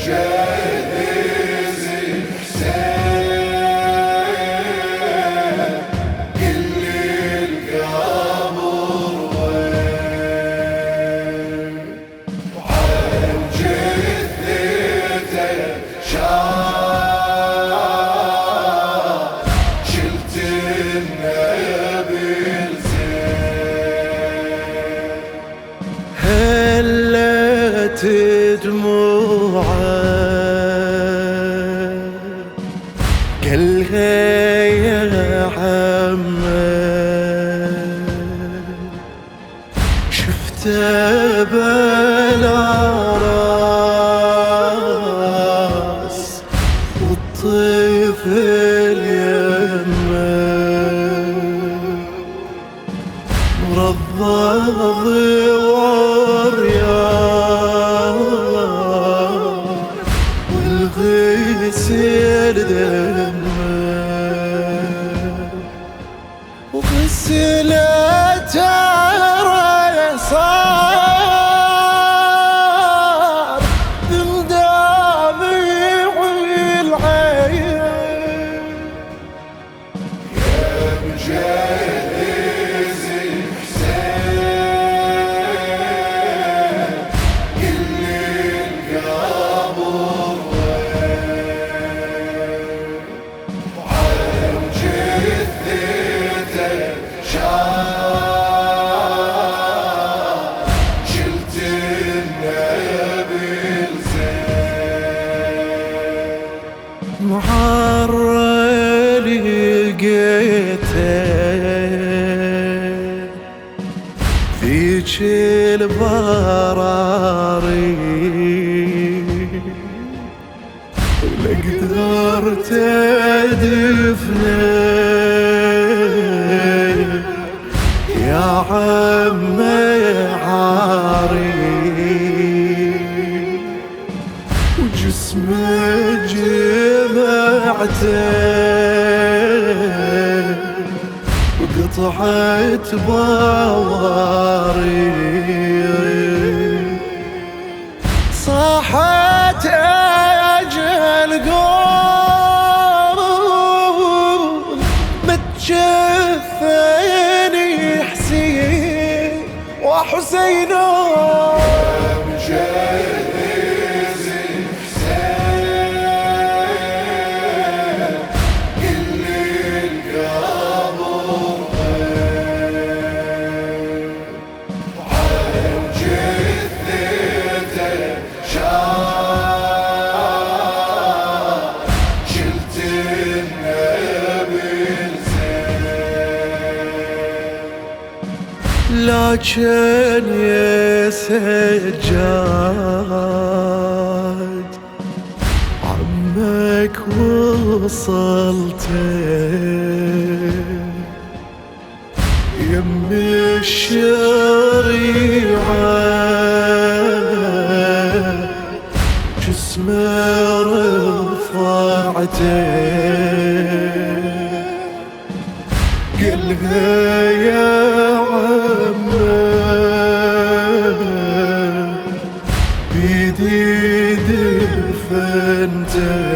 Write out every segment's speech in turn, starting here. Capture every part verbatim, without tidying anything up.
مجهز حسين قل لي القبر وين وعن جثته شال شلت النبي الزين هلت دموعه قالها يا عمه شفته بلا راس والطفل يمه مرضض وعريان والغسل دمه وغسلته صار من دمع العين يا مجهز حسين قل لي القبر وين وعن جثته شال شلت النبي الزين معرى لقيته فيك البراري ولا قدرت ادفنه يا عمي عاري وجسمه جمعته وقطعت بواري صاحت اجل قول متجفني حسين وحسين مجهز حسين قل لي القبر وين وعن جثته شال شلت النبي الزين لكن يا سجاد عمك وصلته يم الشريعة جسمه رفعته قلها يا بيدي دفنته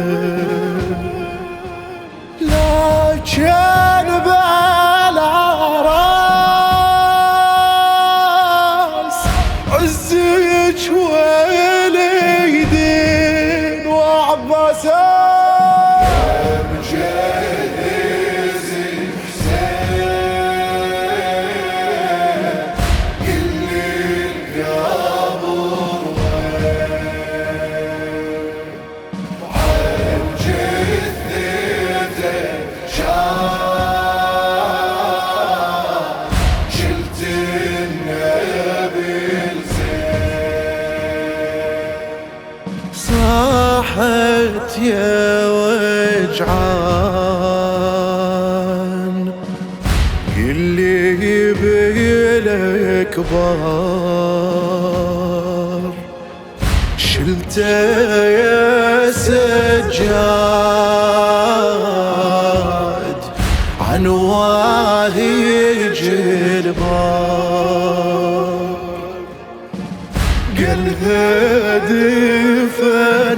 لكن بلا راس عزك واليدين وعباسات مجهز حسين قل لي القبر وين وعن جثته شال شلت النبي الزين صاحت يا وجعان اللي بالكبار شلته يا سجاد عن واهج البار قلبه دفن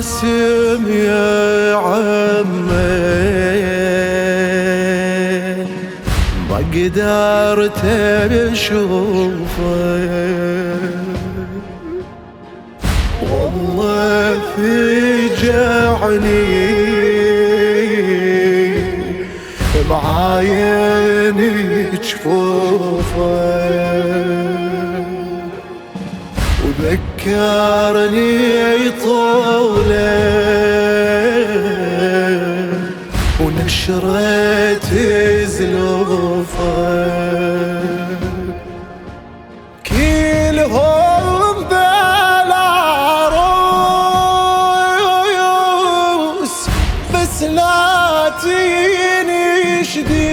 باسم يا عمي ما قدرت اشوفه والله فجعني بعايني جفوفه وذكرني طوله ونشرة زلوفه كلهم بالعروس بس لا تيني شديد